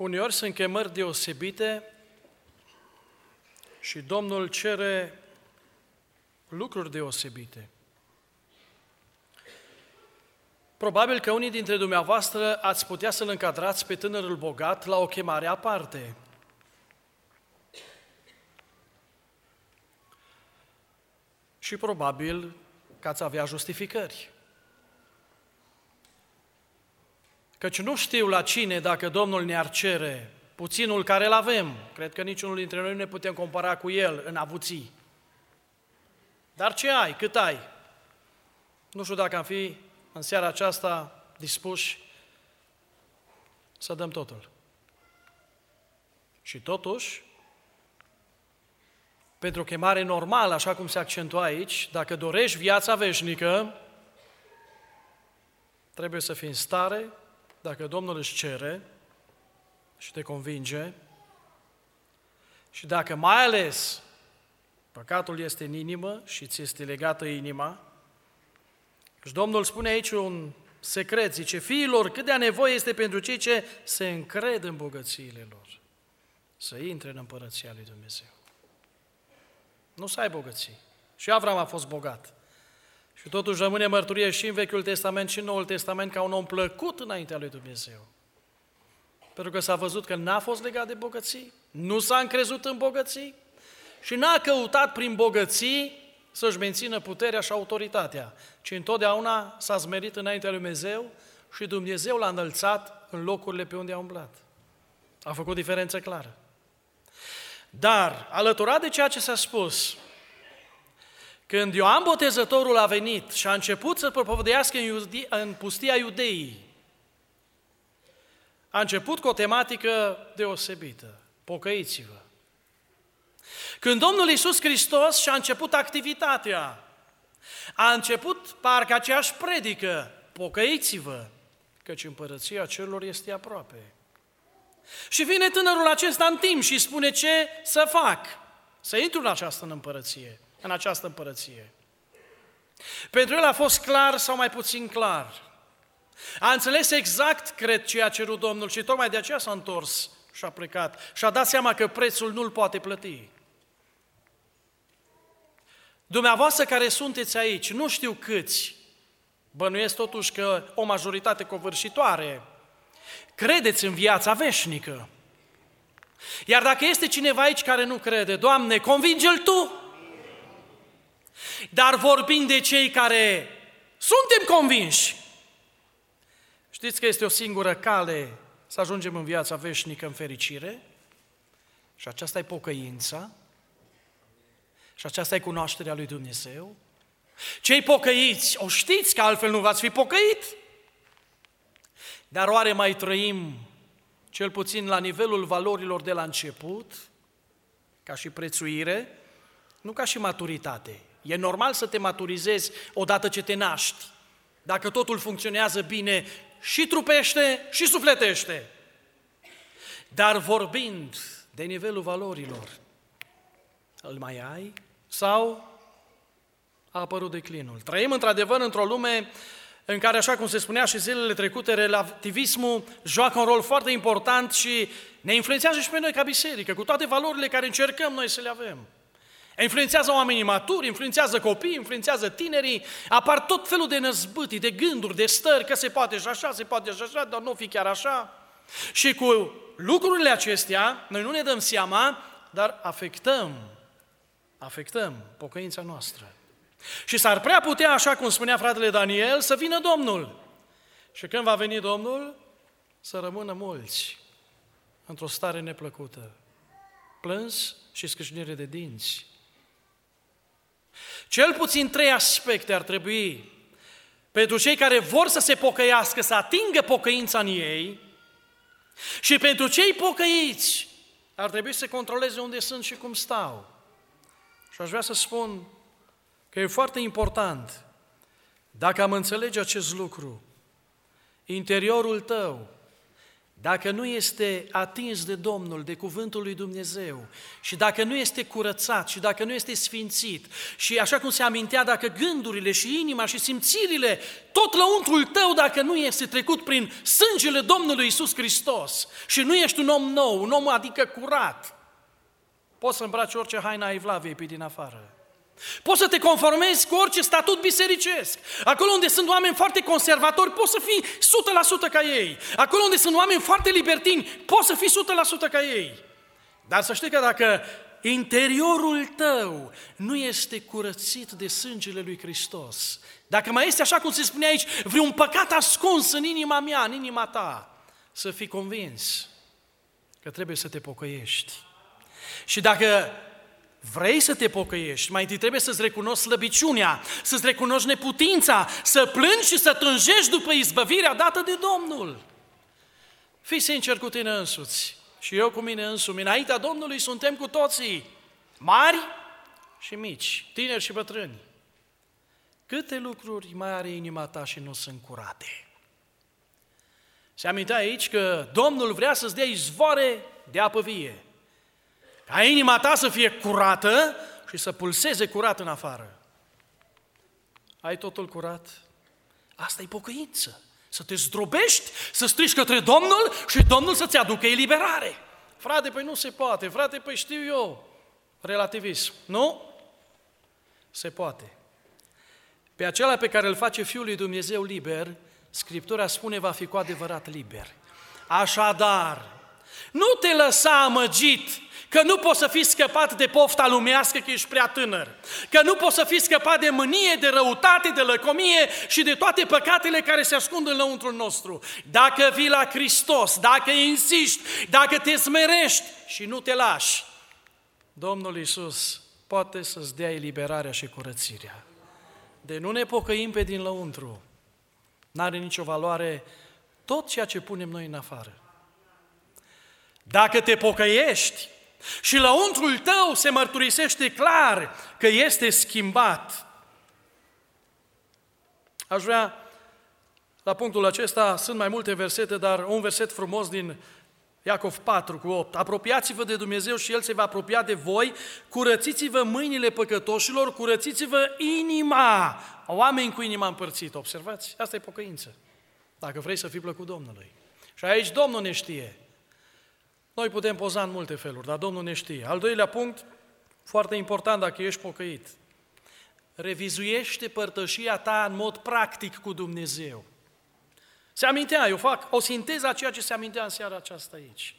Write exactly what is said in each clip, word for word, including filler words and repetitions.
Uneori sunt chemări deosebite și Domnul cere lucruri deosebite. Probabil că unii dintre dumneavoastră ați putea să-l încadrați pe tânărul bogat la o chemare aparte. Și probabil că ați avea justificări. Căci nu știu la cine, dacă Domnul ne-ar cere puținul care îl avem, cred că niciunul dintre noi nu ne putem compara cu el în avuții. Dar ce ai? Cât ai? Nu știu dacă am fi în seara aceasta dispuși să dăm totul. Și totuși, pentru o chemare normală, așa cum se accentua aici, dacă dorești viața veșnică, trebuie să fii în stare, dacă Domnul își cere și te convinge, și dacă mai ales păcatul este în inimă și ți este legată inima, și Domnul spune aici un secret, zice, fiilor, cât de nevoie este pentru cei ce se încred în bogățiile lor, să intre în împărăția lui Dumnezeu. Nu să ai bogății. Și Avram a fost bogat. Și totuși rămâne mărturie și în Vechiul Testament și în Noul Testament ca un om plăcut înaintea lui Dumnezeu. Pentru că s-a văzut că n-a fost legat de bogății, nu s-a încrezut în bogății și n-a căutat prin bogății să-și mențină puterea și autoritatea, ci întotdeauna s-a smerit înaintea lui Dumnezeu și Dumnezeu l-a înălțat în locurile pe unde a umblat. A făcut diferență clară. Dar, alăturat de ceea ce s-a spus, când Ioan Botezătorul a venit și a început să propovăduiască în, Iudei, în pustia Iudeii, a început cu o tematică deosebită, pocăiți-vă. Când Domnul Iisus Hristos și-a început activitatea, a început parcă aceeași predică, pocăiți-vă, căci împărăția cerurilor este aproape. Și vine tânărul acesta în timp și spune ce să fac, să intru în această împărăție, în această împărăție. Pentru el a fost clar sau mai puțin clar. A înțeles exact, cred, ce a cerut Domnul și tocmai de aceea s-a întors și a plecat și a dat seama că prețul nu-l poate plăti. Dumneavoastră care sunteți aici, nu știu câți, bănuiesc totuși că o majoritate covârșitoare, credeți în viața veșnică. Iar dacă este cineva aici care nu crede, Doamne, convinge-l Tu! Dar vorbim de cei care suntem convinși. Știți că este o singură cale să ajungem în viața veșnică, în fericire? Și aceasta e pocăința. Și aceasta e cunoașterea lui Dumnezeu. Cei pocăiți, o știți că altfel nu v-ați fi pocăit. Dar oare mai trăim, cel puțin la nivelul valorilor de la început, ca și prețuire, nu ca și maturitate. E normal să te maturizezi odată ce te naști, dacă totul funcționează bine și trupește și sufletește. Dar vorbind de nivelul valorilor, îl mai ai sau a apărut declinul? Trăim într-adevăr într-o lume în care, așa cum se spunea și zilele trecute, relativismul joacă un rol foarte important și ne influențează și pe noi ca biserică, cu toate valorile care încercăm noi să le avem. Influențează oamenii maturi, influențează copiii, influențează tinerii, apar tot felul de năzbâtii, de gânduri, de stări, că se poate și așa, se poate și așa, dar nu fi chiar așa. Și cu lucrurile acestea, noi nu ne dăm seama, dar afectăm, afectăm pocăința noastră. Și s-ar prea putea, așa cum spunea fratele Daniel, să vină Domnul. Și când va veni Domnul, să rămână mulți într-o stare neplăcută, plâns și scrâșnire de dinți. Cel puțin trei aspecte ar trebui pentru cei care vor să se pocăiască, să atingă pocăința în ei, și pentru cei pocăiți ar trebui să controleze unde sunt și cum stau. Și aș vrea să spun că e foarte important, dacă am înțelege acest lucru, interiorul tău dacă nu este atins de Domnul, de cuvântul lui Dumnezeu, și dacă nu este curățat, și dacă nu este sfințit, și așa cum se amintea, dacă gândurile și inima și simțirile, tot lăuntrul tău, dacă nu este trecut prin sângele Domnului Iisus Hristos, și nu ești un om nou, un om adică curat, poți să îmbraci orice haină a evlaviei pe din afară. Poți să te conformezi cu orice statut bisericesc. Acolo unde sunt oameni foarte conservatori, poți să fii o sută la sută ca ei. Acolo unde sunt oameni foarte libertini, poți să fii o sută la sută ca ei. Dar să știi că dacă interiorul tău nu este curățit de sângele lui Hristos, dacă mai este, așa cum se spune aici, vreun păcat ascuns în inima mea, în inima ta, să fii convins că trebuie să te pocăiești. Și dacă vrei să te pocăiești, mai întâi trebuie să-ți recunoști slăbiciunea, să-ți recunoști neputința, să plângi și să tânjești după izbăvirea dată de Domnul. Fii sincer cu tine însuți și eu cu mine însumi. Înaintea Domnului suntem cu toții, mari și mici, tineri și bătrâni. Câte lucruri mai are inima ta și nu sunt curate? Se amintea aici că Domnul vrea să-ți dea izvoare de apă vie, ca inima ta să fie curată și să pulseze curat în afară. Ai totul curat? Asta e pocăință. Să te zdrobești, să strigi către Domnul și Domnul să-ți aducă eliberare. Frate, păi nu se poate. Frate, păi știu eu. Relativism. Nu? Se poate. Pe acela pe care îl face Fiul lui Dumnezeu liber, Scriptura spune va fi cu adevărat liber. Așadar, nu te lăsa amăgit că nu poți să fii scăpat de pofta lumească că ești prea tânăr, că nu poți să fii scăpat de mânie, de răutate, de lăcomie și de toate păcatele care se ascund în lăuntrul nostru. Dacă vii la Hristos, dacă insiști, dacă te smerești și nu te lași, Domnul Iisus poate să-ți dea eliberarea și curățirea. De nu ne pocăim pe din lăuntru, n-are nicio valoare tot ceea ce punem noi în afară. Dacă te pocăiești și lăuntrul tău se mărturisește clar că este schimbat. Aș vrea, la punctul acesta, sunt mai multe versete, dar un verset frumos din Iacov patru cu opt. Apropiați-vă de Dumnezeu și El se va apropia de voi, curățiți-vă mâinile păcătoșilor, curățiți-vă inima. Oameni cu inima împărțită, observați? Asta e pocăință, dacă vrei să fii plăcut Domnului. Și aici Domnul ne știe. Noi putem poza în multe feluri, dar Domnul ne știe. Al doilea punct, foarte important dacă ești pocăit, revizuiește părtășia ta în mod practic cu Dumnezeu. Se amintea, eu fac o sinteză a ceea ce se amintea în seara aceasta aici.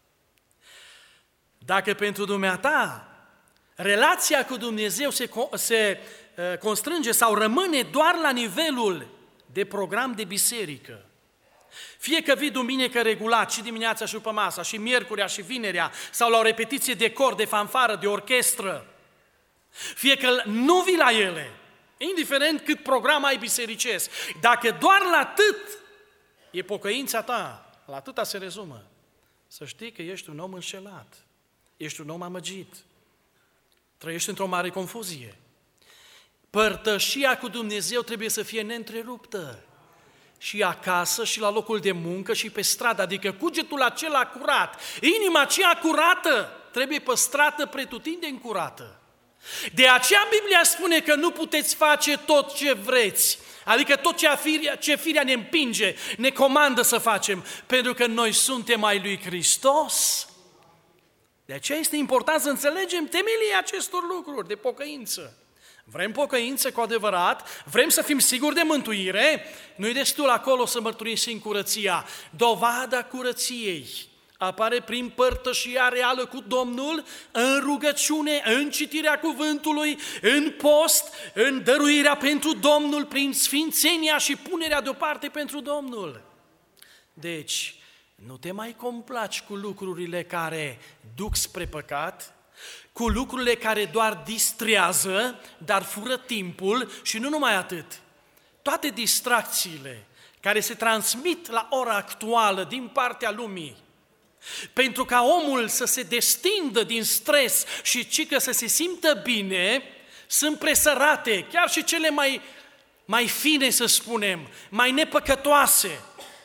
Dacă pentru dumneata relația cu Dumnezeu se, se uh, constrânge sau rămâne doar la nivelul de program de biserică, fie că vii duminică regulat și dimineața și după masa, și miercurea și vinerea, sau la o repetiție de cor, de fanfară, de orchestră, fie că nu vii la ele, indiferent cât program ai bisericesc, dacă doar la atât e pocăința ta, la atâta se rezumă, să știi că ești un om înșelat, ești un om amăgit, trăiești într-o mare confuzie. Părtășia cu Dumnezeu trebuie să fie neîntreruptă. Și acasă, și la locul de muncă, și pe stradă, adică cugetul acela curat, inima aceea curată, trebuie păstrată pretutindeni curată. De aceea Biblia spune că nu puteți face tot ce vreți, adică tot ce firea, ce firea ne împinge, ne comandă să facem, pentru că noi suntem ai lui Hristos. De aceea este important să înțelegem temelia acestor lucruri de pocăință. Vrem pocăință cu adevărat, vrem să fim siguri de mântuire, nu-i destul acolo să mărturisim curăția. Dovada curăției apare prin părtășia reală cu Domnul, în rugăciune, în citirea cuvântului, în post, în dăruirea pentru Domnul, prin sfințenia și punerea deoparte pentru Domnul. Deci, nu te mai complaci cu lucrurile care duc spre păcat, cu lucrurile care doar distrează, dar fură timpul și nu numai atât. Toate distracțiile care se transmit la ora actuală din partea lumii, pentru ca omul să se destindă din stres și cică să se simtă bine, sunt presărate, chiar și cele mai, mai fine, să spunem, mai nepăcătoase,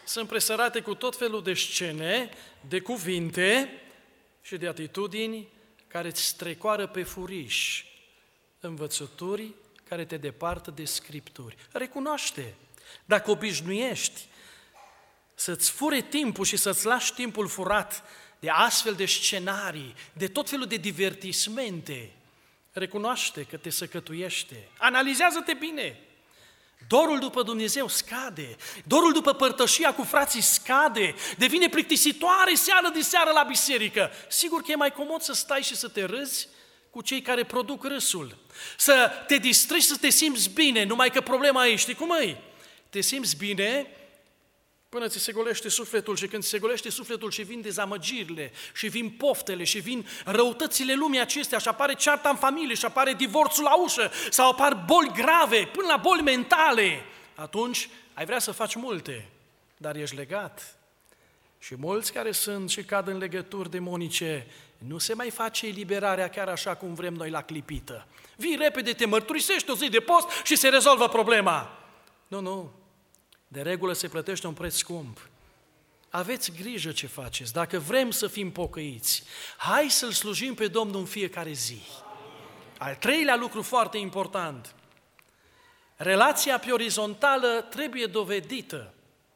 sunt presărate cu tot felul de scene, de cuvinte și de atitudini care îți strecoară pe furiș, învățături care te departă de Scripturi. Recunoaște, dacă obișnuiești să-ți fure timpul și să-ți lași timpul furat de astfel de scenarii, de tot felul de divertismente, recunoaște că te săcătuiește. Analizează-te bine. Dorul după Dumnezeu scade, dorul după părtășia cu frații scade, devine plictisitoare seară de seară la biserică. Sigur că e mai comod să stai și să te râzi cu cei care produc râsul, să te distrezi, să te simți bine, numai că problema e, știi cum e? Te simți bine până ți se golește sufletul și când ți se golește sufletul și vin dezamăgirile și vin poftele și vin răutățile lumii acestea și apare cearta în familie și apare divorțul la ușă sau apar boli grave, până la boli mentale, atunci ai vrea să faci multe, dar ești legat. Și mulți care sunt și cad în legături demonice, nu se mai face eliberarea chiar așa cum vrem noi la clipită. Vii repede, te mărturisești o zi de post și se rezolvă problema. Nu, nu. De regulă se plătește un preț scump. Aveți grijă ce faceți. Dacă vrem să fim pocăiți, hai să-L slujim pe Domnul în fiecare zi. Al treilea lucru foarte important. Relația pe orizontală trebuie dovedită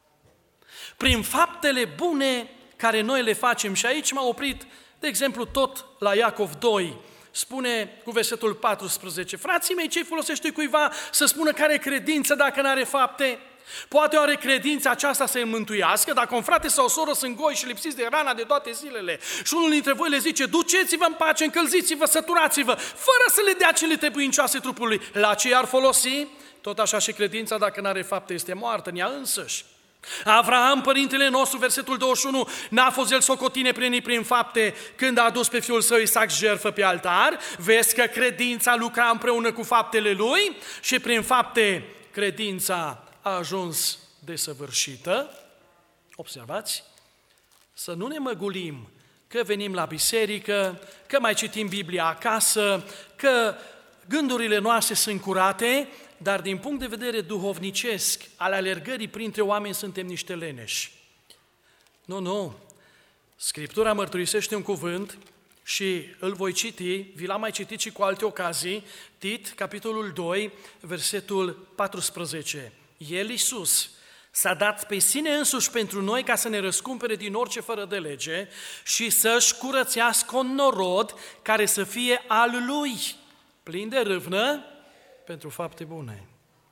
prin faptele bune care noi le facem. Și aici m-am oprit, de exemplu, tot la Iacov doi. Spune cu versetul paisprezece, frații mei, ce folosește cuiva să spună care e credință dacă n-are fapte? Poate oare credința aceasta să-i mântuiască dacă un frate sau o soră sunt goi și lipsiți de rana de toate zilele și unul dintre voi le zice, duceți-vă în pace, încălziți-vă, săturați-vă, fără să le dea cele trebuincioase trupului, la ce ar folosi? Tot așa și credința dacă n-are fapte este moartă în ea însăși. Avraam, părintele nostru, versetul douăzeci și unu, n-a fost el socotine prin prin fapte când a adus pe fiul său Isaac jertfă pe altar? Vezi că credința lucra împreună cu faptele lui și prin fapte credința a ajuns desăvârșită. Observați? Să nu ne măgulim că venim la biserică, că mai citim Biblia acasă, că gândurile noastre sunt curate, dar din punct de vedere duhovnicesc, al alergării printre oameni, suntem niște leneși. Nu, nu. Scriptura mărturisește un cuvânt și îl voi citi, vi l-am mai citit și cu alte ocazii, Tit, capitolul doi, versetul paisprezece. El, Iisus, s-a dat pe sine însuși pentru noi ca să ne răscumpere din orice fără de lege și să-și curățească un norod care să fie al Lui, plin de râvnă pentru fapte bune.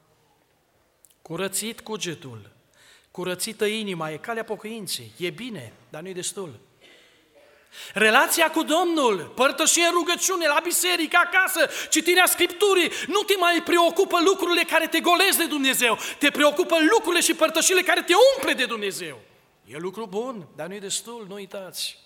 Curățit cugetul, curățită inima, e calea pocăinței, e bine, dar nu e destul. Relația cu Domnul, părtășie în rugăciune, la biserică, acasă, citirea Scripturii, nu te mai preocupă lucrurile care te golesc de Dumnezeu, te preocupă lucrurile și părtășile care te umple de Dumnezeu. E lucru bun, dar nu e destul, nu uitați.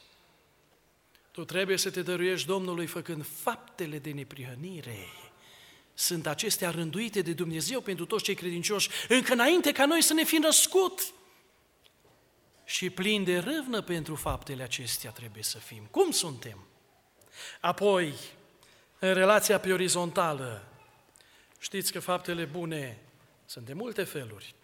Tu trebuie să te dăruiești Domnului făcând faptele de neprihănire. Sunt acestea rânduite de Dumnezeu pentru toți cei credincioși, încă înainte ca noi să ne fi născut. Și plin de râvnă pentru faptele acestea trebuie să fim. Cum suntem? Apoi, în relația pe orizontală, știți că faptele bune sunt de multe feluri.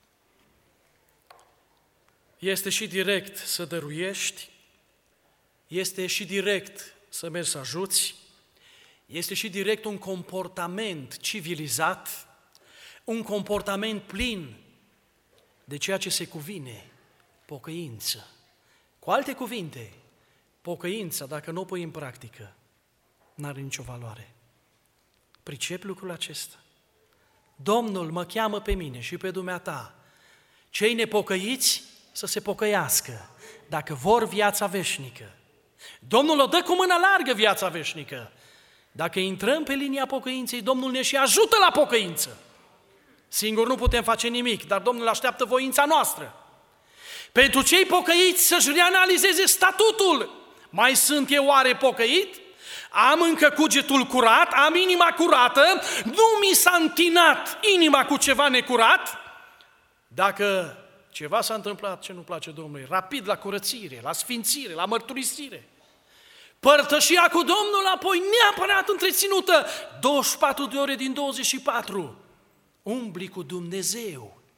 Este și direct să dăruiești, este și direct să mergi să ajuți, este și direct un comportament civilizat, un comportament plin de ceea ce se cuvine, pocăință. Cu alte cuvinte, pocăința, dacă nu o pui în practică, n-are nicio valoare. Pricep lucrul acesta? Domnul mă cheamă pe mine și pe dumneata, cei nepocăiți să se pocăiască, dacă vor viața veșnică. Domnul o dă cu mână largă viața veșnică. Dacă intrăm pe linia pocăinței, Domnul ne și ajută la pocăință. Singur nu putem face nimic, dar Domnul așteaptă voința noastră. Pentru cei pocăiți să-și reanalizeze statutul. Mai sunt eu oare pocăit? Am încă cugetul curat? Am inima curată? Nu mi s-a întinat inima cu ceva necurat? Dacă ceva s-a întâmplat ce nu place Domnului, rapid la curățire, la sfințire, la mărturisire. Părtășia cu Domnul apoi neapărat întreținută douăzeci și patru de ore din douăzeci și patru. Umbli cu Dumnezeu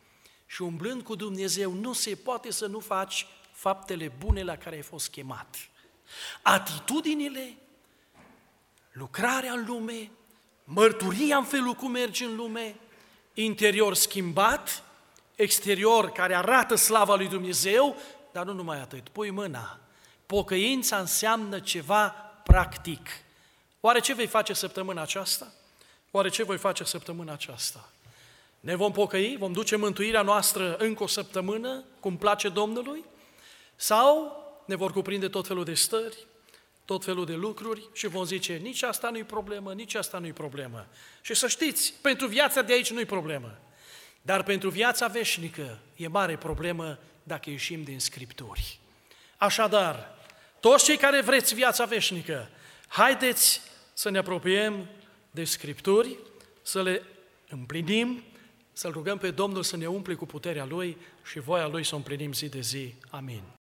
Și umblând cu Dumnezeu nu se poate să nu faci faptele bune la care ai fost chemat. Atitudinile, lucrarea în lume, mărturia în felul cum mergi în lume, interior schimbat, exterior care arată slava lui Dumnezeu, dar nu numai atât, pui mâna. Pocăința înseamnă ceva practic. Oare ce vei face săptămâna aceasta? Oare ce voi face săptămâna aceasta? Ne vom pocăi? Vom duce mântuirea noastră încă o săptămână, cum place Domnului? Sau ne vor cuprinde tot felul de stări, tot felul de lucruri și vom zice, nici asta nu-i problemă, nici asta nu-i problemă. Și să știți, pentru viața de aici nu-i problemă, dar pentru viața veșnică e mare problemă dacă ieșim din Scripturi. Așadar, toți cei care vreți viața veșnică, haideți să ne apropiem de Scripturi, să le împlinim, să-L rugăm pe Domnul să ne umple cu puterea Lui și voia Lui să o împlinim zi de zi. Amin.